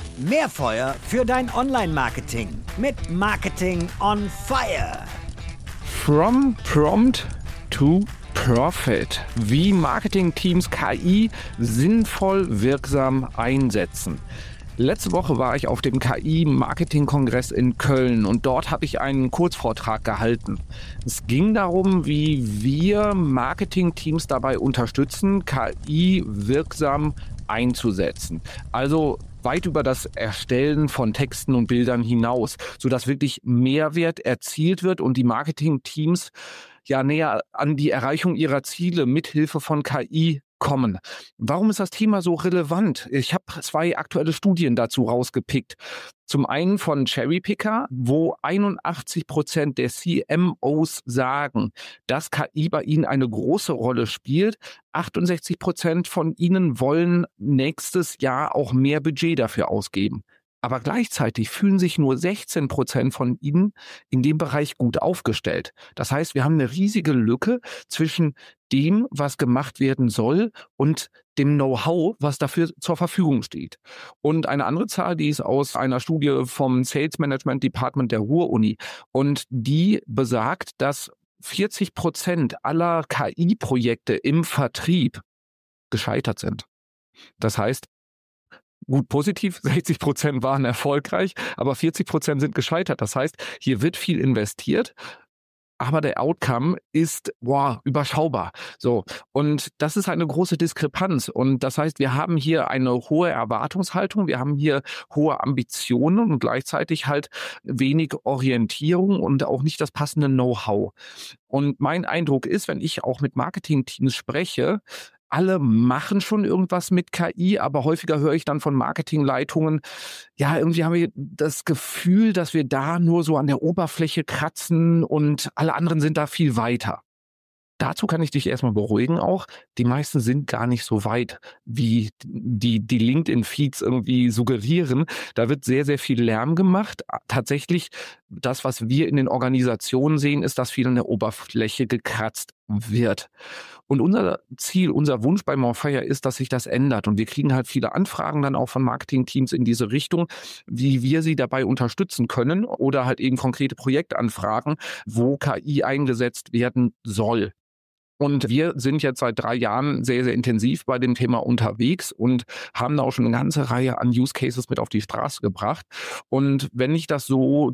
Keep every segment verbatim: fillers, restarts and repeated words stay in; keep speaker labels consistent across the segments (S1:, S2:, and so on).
S1: Mehr Feuer für dein Online-Marketing mit Marketing on Fire.
S2: From Prompt to Profit. Wie Marketingteams K I sinnvoll wirksam einsetzen. Letzte Woche war ich auf dem K I-Marketing-Kongress in Köln und dort habe ich einen Kurzvortrag gehalten. Es ging darum, wie wir Marketingteams dabei unterstützen, K I wirksam einzusetzen. Also weit über das Erstellen von Texten und Bildern hinaus, sodass wirklich Mehrwert erzielt wird und die Marketingteams ja näher an die Erreichung ihrer Ziele mithilfe von K I kommen. Warum ist das Thema so relevant? Ich habe zwei aktuelle Studien dazu rausgepickt. Zum einen von Cherrypicker, wo einundachtzig Prozent der C M Os sagen, dass K I bei ihnen eine große Rolle spielt. achtundsechzig Prozent von ihnen wollen nächstes Jahr auch mehr Budget dafür ausgeben. Aber gleichzeitig fühlen sich nur sechzehn Prozent von ihnen in dem Bereich gut aufgestellt. Das heißt, wir haben eine riesige Lücke zwischen dem, was gemacht werden soll, und dem Know-how, was dafür zur Verfügung steht. Und eine andere Zahl, die ist aus einer Studie vom Sales Management Department der Ruhr-Uni. Und die besagt, dass vierzig Prozent aller K I-Projekte im Vertrieb gescheitert sind. Das heißt, gut, positiv, sechzig Prozent waren erfolgreich, aber vierzig Prozent sind gescheitert. Das heißt, hier wird viel investiert, aber der Outcome ist, boah, überschaubar. So. Und das ist eine große Diskrepanz. Und das heißt, wir haben hier eine hohe Erwartungshaltung, wir haben hier hohe Ambitionen und gleichzeitig halt wenig Orientierung und auch nicht das passende Know-how. Und mein Eindruck ist, wenn ich auch mit Marketingteams spreche, alle machen schon irgendwas mit K I, aber häufiger höre ich dann von Marketingleitungen, ja, irgendwie haben wir das Gefühl, dass wir da nur so an der Oberfläche kratzen und alle anderen sind da viel weiter. Dazu kann ich dich erstmal beruhigen auch, die meisten sind gar nicht so weit, wie die, die LinkedIn-Feeds irgendwie suggerieren. Da wird sehr, sehr viel Lärm gemacht. Tatsächlich, das, was wir in den Organisationen sehen, ist, dass viel an der Oberfläche gekratzt wird. Und unser Ziel, unser Wunsch bei Monfire ist, dass sich das ändert. Und wir kriegen halt viele Anfragen dann auch von Marketingteams in diese Richtung, wie wir sie dabei unterstützen können oder halt eben konkrete Projektanfragen, wo K I eingesetzt werden soll. Und wir sind jetzt seit drei Jahren sehr, sehr intensiv bei dem Thema unterwegs und haben da auch schon eine ganze Reihe an Use Cases mit auf die Straße gebracht. Und wenn ich das so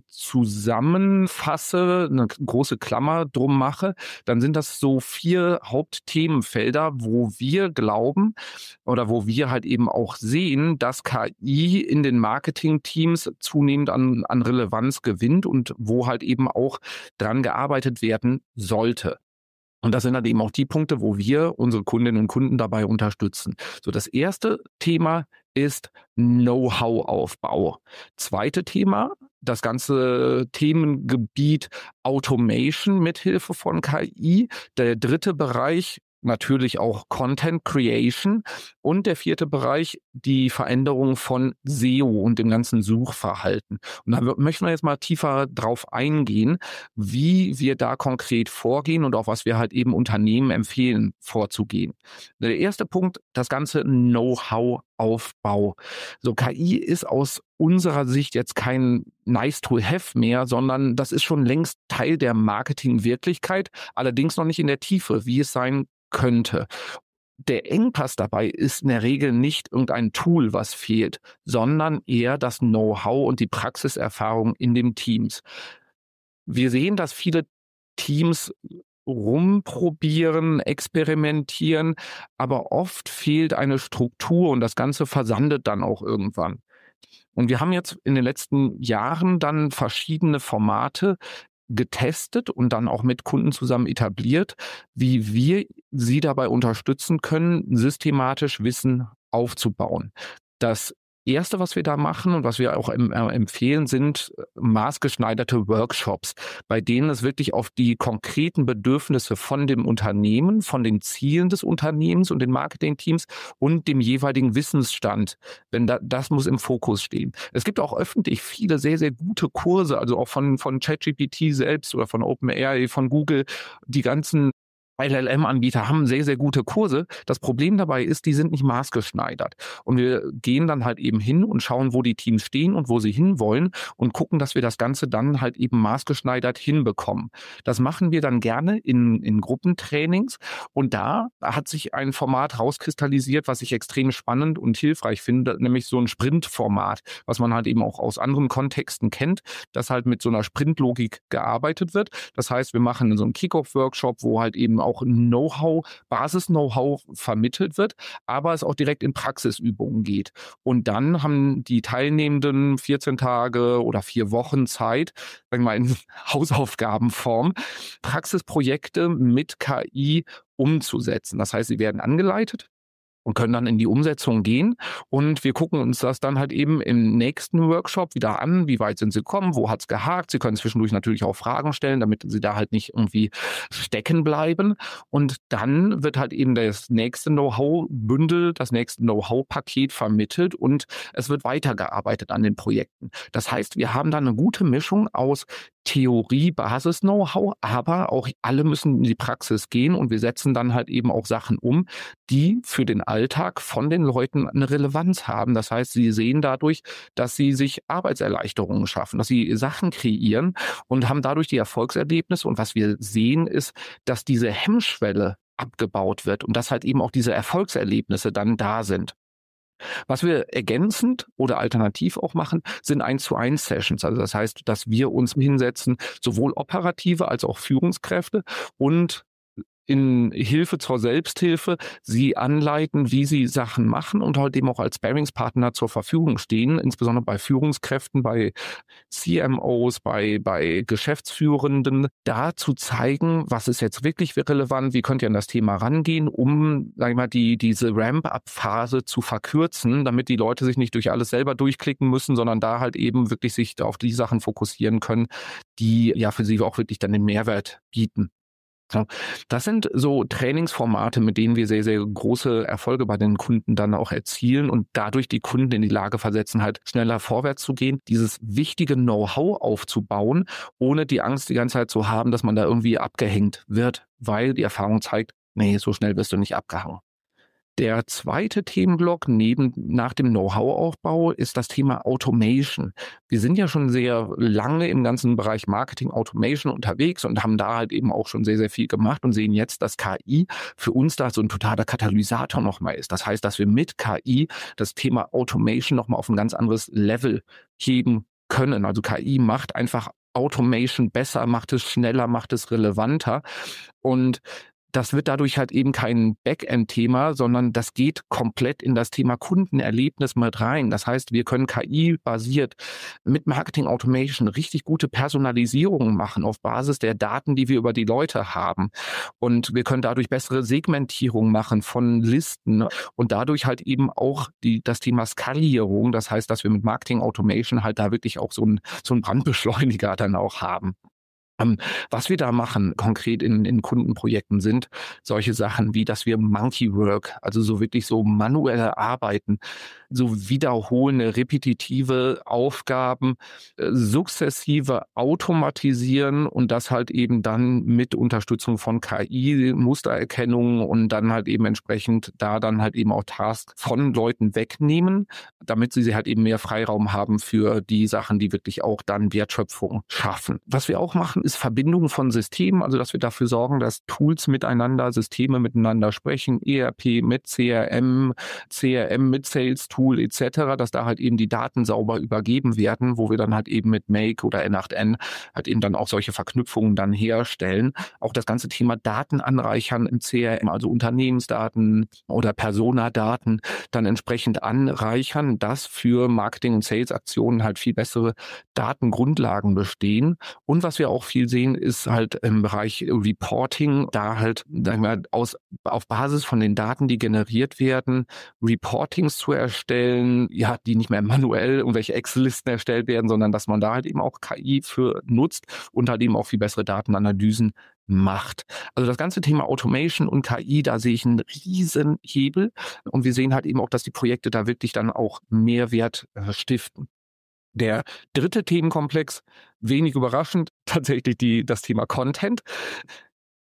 S2: zusammenfasse, eine große Klammer drum mache, dann sind das so vier Hauptthemenfelder, wo wir glauben oder wo wir halt eben auch sehen, dass K I in den Marketingteams zunehmend an, an Relevanz gewinnt und wo halt eben auch dran gearbeitet werden sollte. Und das sind dann eben auch die Punkte, wo wir unsere Kundinnen und Kunden dabei unterstützen. So, das erste Thema ist Know-how-Aufbau. Zweite Thema, das ganze Themengebiet Automation mithilfe von K I. Der dritte Bereich, natürlich auch Content Creation, und der vierte Bereich, die Veränderung von S E O und dem ganzen Suchverhalten. Und da möchten wir jetzt mal tiefer drauf eingehen, wie wir da konkret vorgehen und auch was wir halt eben Unternehmen empfehlen, vorzugehen. Der erste Punkt, das ganze Know-how-Aufbau. So, K I ist aus unserer Sicht jetzt kein Nice-to-have mehr, sondern das ist schon längst Teil der Marketing-Wirklichkeit, allerdings noch nicht in der Tiefe, wie es sein könnte. Der Engpass dabei ist in der Regel nicht irgendein Tool, was fehlt, sondern eher das Know-how und die Praxiserfahrung in den Teams. Wir sehen, dass viele Teams rumprobieren, experimentieren, aber oft fehlt eine Struktur und das Ganze versandet dann auch irgendwann. Und wir haben jetzt in den letzten Jahren dann verschiedene Formate getestet und dann auch mit Kunden zusammen etabliert, wie wir sie dabei unterstützen können, systematisch Wissen aufzubauen. Das Erste, was wir da machen und was wir auch em- äh, empfehlen, sind maßgeschneiderte Workshops, bei denen es wirklich auf die konkreten Bedürfnisse von dem Unternehmen, von den Zielen des Unternehmens und den Marketingteams und dem jeweiligen Wissensstand, wenn da, das muss im Fokus stehen. Es gibt auch öffentlich viele sehr, sehr gute Kurse, also auch von, von ChatGPT selbst oder von OpenAI, von Google, die ganzen L L M-Anbieter haben sehr, sehr gute Kurse. Das Problem dabei ist, die sind nicht maßgeschneidert. Und wir gehen dann halt eben hin und schauen, wo die Teams stehen und wo sie hinwollen und gucken, dass wir das Ganze dann halt eben maßgeschneidert hinbekommen. Das machen wir dann gerne in, in Gruppentrainings. Und da hat sich ein Format rauskristallisiert, was ich extrem spannend und hilfreich finde, nämlich so ein Sprint-Format, was man halt eben auch aus anderen Kontexten kennt, dass halt mit so einer Sprintlogik gearbeitet wird. Das heißt, wir machen so einen Kick-Off-Workshop, wo halt eben auch Know-how, Basis-Know-how vermittelt wird, aber es auch direkt in Praxisübungen geht. Und dann haben die Teilnehmenden vierzehn Tage oder vier Wochen Zeit, sagen wir mal in Hausaufgabenform, Praxisprojekte mit K I umzusetzen. Das heißt, sie werden angeleitet und können dann in die Umsetzung gehen. Und wir gucken uns das dann halt eben im nächsten Workshop wieder an. Wie weit sind sie gekommen? Wo hat's gehakt? Sie können zwischendurch natürlich auch Fragen stellen, damit sie da halt nicht irgendwie stecken bleiben. Und dann wird halt eben das nächste Know-how-Bündel, das nächste Know-how-Paket vermittelt und es wird weitergearbeitet an den Projekten. Das heißt, wir haben da eine gute Mischung aus Theorie, Basis-Know-how, aber auch alle müssen in die Praxis gehen und wir setzen dann halt eben auch Sachen um, die für den Alltag von den Leuten eine Relevanz haben. Das heißt, sie sehen dadurch, dass sie sich Arbeitserleichterungen schaffen, dass sie Sachen kreieren und haben dadurch die Erfolgserlebnisse. Und was wir sehen, ist, dass diese Hemmschwelle abgebaut wird und dass halt eben auch diese Erfolgserlebnisse dann da sind. Was wir ergänzend oder alternativ auch machen, sind eins zu eins Sessions. Also das heißt, dass wir uns hinsetzen, sowohl operative als auch Führungskräfte und in Hilfe zur Selbsthilfe sie anleiten, wie sie Sachen machen und halt eben auch als Sparringspartner zur Verfügung stehen, insbesondere bei Führungskräften, bei C M Os, bei, bei Geschäftsführenden, da zu zeigen, was ist jetzt wirklich relevant, wie könnt ihr an das Thema rangehen, um, sag ich mal, die, diese Ramp-up-Phase zu verkürzen, damit die Leute sich nicht durch alles selber durchklicken müssen, sondern da halt eben wirklich sich auf die Sachen fokussieren können, die ja für sie auch wirklich dann den Mehrwert bieten. Das sind so Trainingsformate, mit denen wir sehr, sehr große Erfolge bei den Kunden dann auch erzielen und dadurch die Kunden in die Lage versetzen, halt schneller vorwärts zu gehen, dieses wichtige Know-how aufzubauen, ohne die Angst die ganze Zeit zu haben, dass man da irgendwie abgehängt wird, weil die Erfahrung zeigt, nee, so schnell wirst du nicht abgehangen. Der zweite Themenblock neben, nach dem Know-how-Aufbau ist das Thema Automation. Wir sind ja schon sehr lange im ganzen Bereich Marketing Automation unterwegs und haben da halt eben auch schon sehr, sehr viel gemacht und sehen jetzt, dass K I für uns da so ein totaler Katalysator nochmal ist. Das heißt, dass wir mit K I das Thema Automation nochmal auf ein ganz anderes Level heben können. Also K I macht einfach Automation besser, macht es schneller, macht es relevanter und das wird dadurch halt eben kein Backend-Thema, sondern das geht komplett in das Thema Kundenerlebnis mit rein. Das heißt, wir können K I-basiert mit Marketing Automation richtig gute Personalisierungen machen auf Basis der Daten, die wir über die Leute haben. Und wir können dadurch bessere Segmentierung machen von Listen und dadurch halt eben auch die, das Thema Skalierung. Das heißt, dass wir mit Marketing Automation halt da wirklich auch so ein, so ein Brandbeschleuniger dann auch haben. Um, was wir da machen, konkret in, in Kundenprojekten, sind solche Sachen wie, dass wir Monkey Work, also so wirklich so manuelle Arbeiten, so wiederholende, repetitive Aufgaben äh, sukzessive automatisieren und das halt eben dann mit Unterstützung von K I, Mustererkennung und dann halt eben entsprechend da dann halt eben auch Tasks von Leuten wegnehmen, damit sie halt eben mehr Freiraum haben für die Sachen, die wirklich auch dann Wertschöpfung schaffen. Was wir auch machen, ist Verbindung von Systemen, also dass wir dafür sorgen, dass Tools miteinander, Systeme miteinander sprechen, E R P mit C R M, C R M mit Sales Tool et cetera, dass da halt eben die Daten sauber übergeben werden, wo wir dann halt eben mit Make oder N acht N halt eben dann auch solche Verknüpfungen dann herstellen. Auch das ganze Thema Daten anreichern im C R M, also Unternehmensdaten oder Personadaten dann entsprechend anreichern, dass für Marketing- und Sales-Aktionen halt viel bessere Datengrundlagen bestehen. Und was wir auch viel sehen, ist halt im Bereich Reporting, da halt, sagen wir, aus, auf Basis von den Daten, die generiert werden, Reportings zu erstellen, ja, die nicht mehr manuell irgendwelche Excel-Listen erstellt werden, sondern dass man da halt eben auch K I für nutzt und halt eben auch viel bessere Datenanalysen macht. Also das ganze Thema Automation und K I, da sehe ich einen riesen Hebel und wir sehen halt eben auch, dass die Projekte da wirklich dann auch Mehrwert äh, stiften. Der dritte Themenkomplex, wenig überraschend, tatsächlich die, das Thema Content.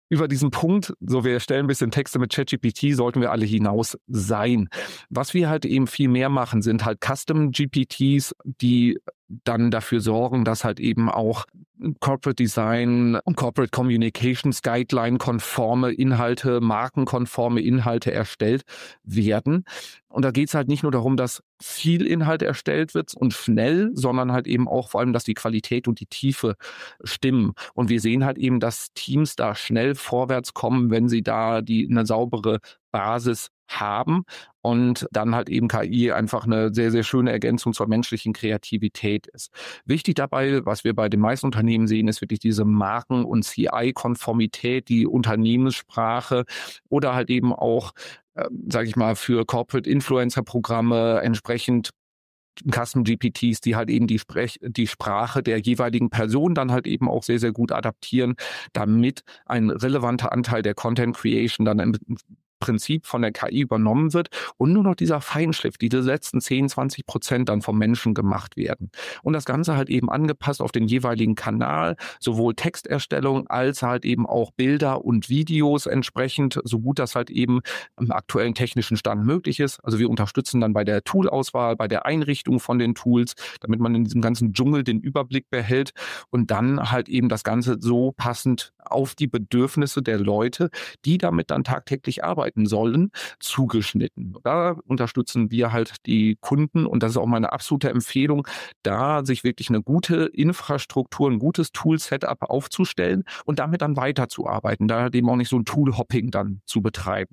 S2: über diesen Punkt, so wir erstellen ein bisschen Texte mit ChatGPT, sollten wir alle hinaus sein. Was wir halt eben viel mehr machen, sind halt Custom-G P Ts, die dann dafür sorgen, dass halt eben auch Corporate Design und Corporate Communications Guideline-konforme Inhalte, markenkonforme Inhalte erstellt werden. Und da geht es halt nicht nur darum, dass viel Inhalt erstellt wird und schnell, sondern halt eben auch vor allem, dass die Qualität und die Tiefe stimmen. Und wir sehen halt eben, dass Teams da schnell vorwärts kommen, wenn sie da die eine saubere Basis haben und dann halt eben K I einfach eine sehr, sehr schöne Ergänzung zur menschlichen Kreativität ist. Wichtig dabei, was wir bei den meisten Unternehmen sehen, ist wirklich diese Marken- und C I-Konformität, die Unternehmenssprache oder halt eben auch, äh, sage ich mal, für Corporate Influencer-Programme entsprechend Custom-G P Ts, die halt eben die, Sprech die Sprache der jeweiligen Person dann halt eben auch sehr, sehr gut adaptieren, damit ein relevanter Anteil der Content Creation dann im Prinzip von der K I übernommen wird und nur noch dieser Feinschliff, diese letzten zehn, zwanzig Prozent dann vom Menschen gemacht werden. Und das Ganze halt eben angepasst auf den jeweiligen Kanal, sowohl Texterstellung als halt eben auch Bilder und Videos entsprechend, so gut das halt eben im aktuellen technischen Stand möglich ist. Also wir unterstützen dann bei der Toolauswahl, bei der Einrichtung von den Tools, damit man in diesem ganzen Dschungel den Überblick behält und dann halt eben das Ganze so passend auf die Bedürfnisse der Leute, die damit dann tagtäglich arbeiten sollen, zugeschnitten. Da unterstützen wir halt die Kunden und das ist auch meine absolute Empfehlung, da sich wirklich eine gute Infrastruktur, ein gutes Tool-Setup aufzustellen und damit dann weiterzuarbeiten, da halt eben auch nicht so ein Tool-Hopping dann zu betreiben.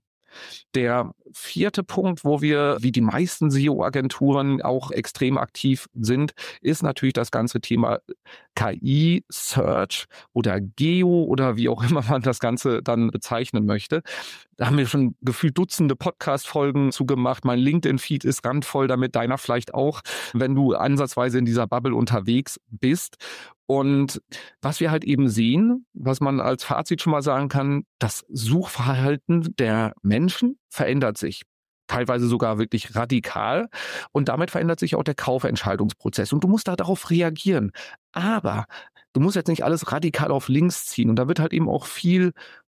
S2: Der vierte Punkt, wo wir wie die meisten S E O-Agenturen auch extrem aktiv sind, ist natürlich das ganze Thema K I, Search oder Geo oder wie auch immer man das Ganze dann bezeichnen möchte. Da haben wir schon gefühlt Dutzende Podcast-Folgen zugemacht. Mein LinkedIn-Feed ist randvoll damit, deiner vielleicht auch, wenn du ansatzweise in dieser Bubble unterwegs bist. Und was wir halt eben sehen, was man als Fazit schon mal sagen kann, das Suchverhalten der Menschen verändert sich. Teilweise sogar wirklich radikal. Und damit verändert sich auch der Kaufentscheidungsprozess. Und du musst da darauf reagieren. Aber du musst jetzt nicht alles radikal auf links ziehen. Und da wird halt eben auch viel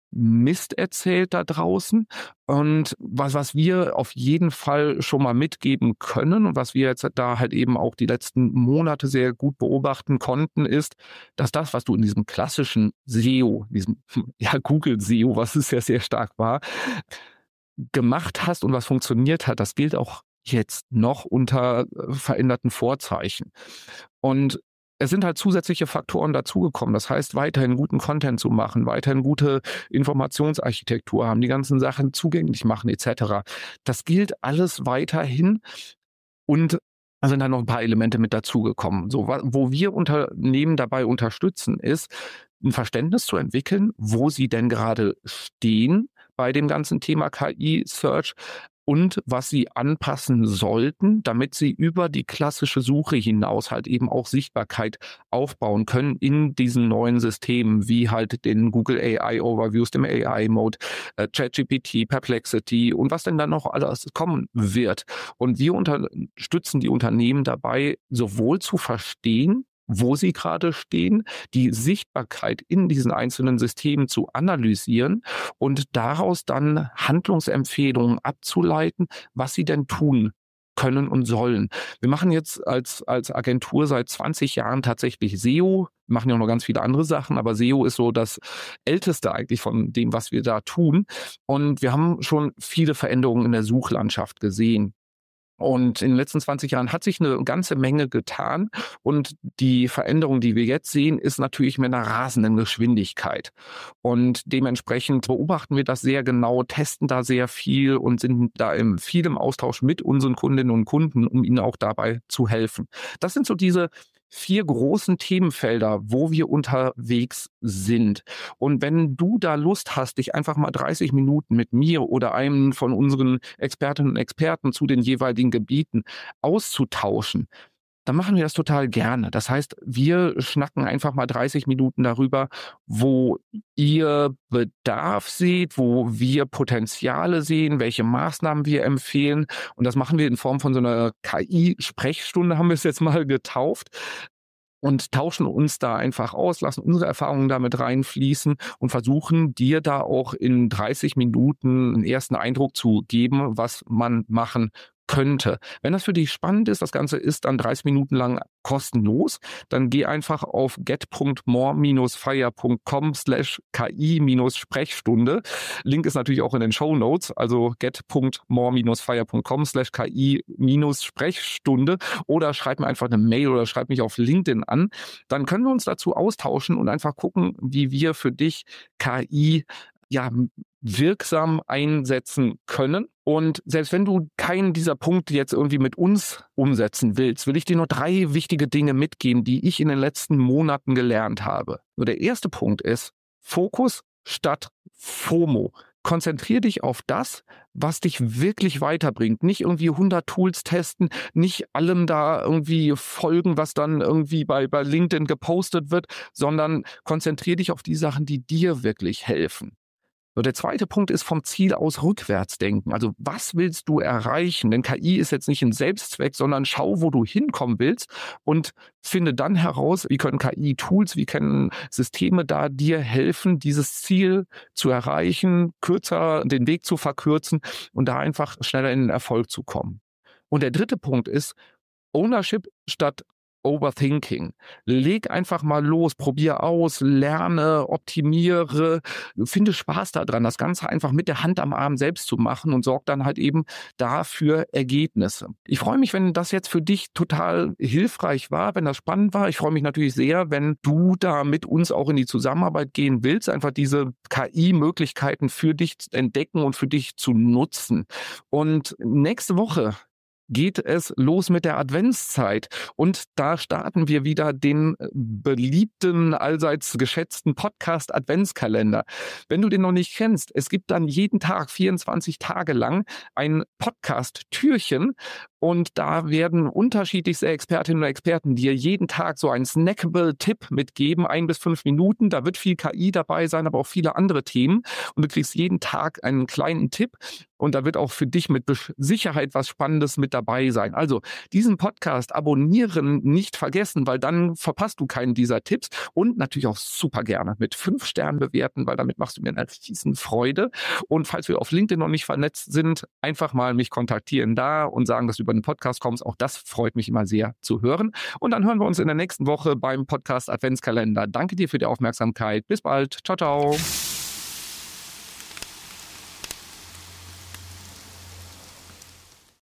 S2: Mist erzählt da draußen. Und was, was wir auf jeden Fall schon mal mitgeben können und was wir jetzt da halt eben auch die letzten Monate sehr gut beobachten konnten, ist, dass das, was du in diesem klassischen S E O, diesem ja, Google-S E O, was es ja sehr stark war, gemacht hast und was funktioniert hat, das gilt auch jetzt noch unter veränderten Vorzeichen. Und es sind halt zusätzliche Faktoren dazugekommen. Das heißt, weiterhin guten Content zu machen, weiterhin gute Informationsarchitektur haben, die ganzen Sachen zugänglich machen et cetera. Das gilt alles weiterhin und da sind dann noch ein paar Elemente mit dazugekommen. So, wo wir Unternehmen dabei unterstützen, ist, ein Verständnis zu entwickeln, wo sie denn gerade stehen bei dem ganzen Thema K I-Search und was sie anpassen sollten, damit sie über die klassische Suche hinaus halt eben auch Sichtbarkeit aufbauen können in diesen neuen Systemen, wie halt den Google A I Overviews, dem A I-Mode, äh, ChatGPT, Perplexity und was denn dann noch alles kommen wird. Und wir unterstützen die Unternehmen dabei, sowohl zu verstehen, wo sie gerade stehen, die Sichtbarkeit in diesen einzelnen Systemen zu analysieren und daraus dann Handlungsempfehlungen abzuleiten, was sie denn tun können und sollen. Wir machen jetzt als, als Agentur seit zwanzig Jahren tatsächlich S E O, wir machen ja auch noch ganz viele andere Sachen, aber S E O ist so das Älteste eigentlich von dem, was wir da tun. Und wir haben schon viele Veränderungen in der Suchlandschaft gesehen. Und in den letzten zwanzig Jahren hat sich eine ganze Menge getan und die Veränderung, die wir jetzt sehen, ist natürlich mit einer rasenden Geschwindigkeit. Und dementsprechend beobachten wir das sehr genau, testen da sehr viel und sind da im viel im Austausch mit unseren Kundinnen und Kunden, um ihnen auch dabei zu helfen. Das sind so diese vier großen Themenfelder, wo wir unterwegs sind. Und wenn du da Lust hast, dich einfach mal dreißig Minuten mit mir oder einem von unseren Expertinnen und Experten zu den jeweiligen Gebieten auszutauschen, dann machen wir das total gerne. Das heißt, wir schnacken einfach mal dreißig Minuten darüber, wo ihr Bedarf seht, wo wir Potenziale sehen, welche Maßnahmen wir empfehlen. Und das machen wir in Form von so einer K I-Sprechstunde, haben wir es jetzt mal getauft. und tauschen uns da einfach aus, lassen unsere Erfahrungen damit reinfließen und versuchen dir da auch in dreißig Minuten einen ersten Eindruck zu geben, was man machen könnte. Wenn das für dich spannend ist, das Ganze ist dann dreißig Minuten lang kostenlos, dann geh einfach auf get.more-fire.com slash ki-sprechstunde. Link ist natürlich auch in den Shownotes, also get.more-fire.com slash ki-sprechstunde oder schreib mir einfach eine Mail oder schreib mich auf LinkedIn an. Dann können wir uns dazu austauschen und einfach gucken, wie wir für dich K I ja wirksam einsetzen können. Und selbst wenn du keinen dieser Punkte jetzt irgendwie mit uns umsetzen willst, will ich dir nur drei wichtige Dinge mitgeben, die ich in den letzten Monaten gelernt habe. Nur der erste Punkt ist Fokus statt FOMO. Konzentrier dich auf das, was dich wirklich weiterbringt. Nicht irgendwie hundert Tools testen, nicht allem da irgendwie folgen, was dann irgendwie bei, bei LinkedIn gepostet wird, sondern konzentrier dich auf die Sachen, die dir wirklich helfen. So, der zweite Punkt ist vom Ziel aus rückwärts denken. Also was willst du erreichen? Denn K I ist jetzt nicht ein Selbstzweck, sondern schau, wo du hinkommen willst und finde dann heraus, wie können K I-Tools, wie können Systeme da dir helfen, dieses Ziel zu erreichen, kürzer den Weg zu verkürzen und da einfach schneller in den Erfolg zu kommen. Und der dritte Punkt ist Ownership statt Overthinking. Leg einfach mal los, probier aus, lerne, optimiere, finde Spaß daran, das Ganze einfach mit der Hand am Arm selbst zu machen und sorg dann halt eben dafür Ergebnisse. Ich freue mich, wenn das jetzt für dich total hilfreich war, wenn das spannend war. Ich freue mich natürlich sehr, wenn du da mit uns auch in die Zusammenarbeit gehen willst, einfach diese K I-Möglichkeiten für dich zu entdecken und für dich zu nutzen. Und nächste Woche geht es los mit der Adventszeit und da starten wir wieder den beliebten, allseits geschätzten Podcast Adventskalender. Wenn du den noch nicht kennst, es gibt dann jeden Tag vierundzwanzig Tage lang ein Podcast-Türchen und da werden unterschiedlichste Expertinnen und Experten dir jeden Tag so einen snackable Tipp mitgeben, ein bis fünf Minuten. Da wird viel K I dabei sein, aber auch viele andere Themen und du kriegst jeden Tag einen kleinen Tipp. Und da wird auch für dich mit Sicherheit was Spannendes mit dabei sein. Also diesen Podcast abonnieren nicht vergessen, weil dann verpasst du keinen dieser Tipps. Und natürlich auch super gerne mit fünf Sternen bewerten, weil damit machst du mir eine riesen Freude. Und falls wir auf LinkedIn noch nicht vernetzt sind, einfach mal mich kontaktieren da und sagen, dass du über den Podcast kommst. Auch das freut mich immer sehr zu hören. Und dann hören wir uns in der nächsten Woche beim Podcast Adventskalender. Danke dir für die Aufmerksamkeit. Bis bald. Ciao, ciao.